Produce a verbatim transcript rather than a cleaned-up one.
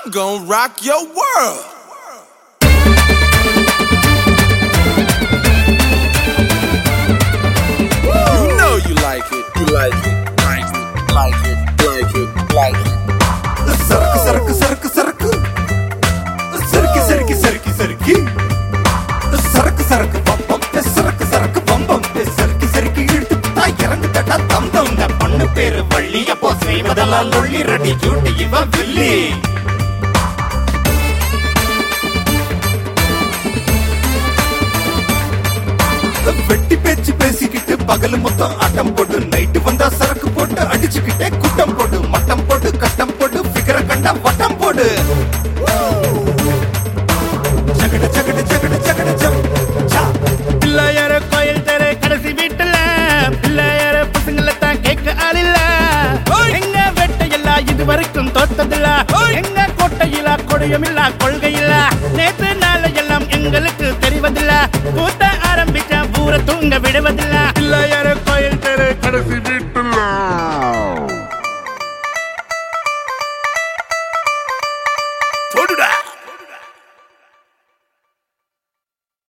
I'm gonna rock your world. You know you like it. You like it. Like it. Like it. Like it. Like it. சரக்கு சரக்கு சரக்கு சரக்கு சரக்கு சரக்கு சரக்கு சரக்கு சரக்கு சரக்கு பம்பம் சரக்கு சரக்கு பம்பம் சரக்கு சரக்கு இழுத்து தாய் இறங்கு தட்டா தம் தம் இந்த பொண்ணு பேரு வள்ளி அப்போ செய்வதெல்லாம் லொள்ளி ரெடி கியூட்டி இவ வில்லி வெட்டி பேச்சு பேசிக்கிட்டு பகல் மொத்தம் ஆட்டம் போட்டு நைட்டு வந்தா சரக்கு போட்டு அடிச்சுக்கிட்டே குட்டம் போட்டு மட்டம் போட்டு கட்டம் போட்டு பிகர கண்டா வட்டம் போடு ஜகட ஜகட ஜகட ஜகட ஜம் பிள்ளையார கோயில் தெரு கடைசி வீட்டுல பிள்ளையார பசங்களை தான் கேட்க ஆளில்ல எங்க வெட்டையெல்லாம் இது வரைக்கும் தோத்ததில்ல எங்க கோட்டையில கொடையுமில்ல கொள்கையில்ல நேற்று நாளை எல்லாம் எங்களுக்கு தெரிவதில்ல கூட்ட ஆரம்பிச்ச ஊரை தூங்க விடுவதில்ல பிள்ளையார கோயில் தெரு கடைசி வீட்டுல போடுடா.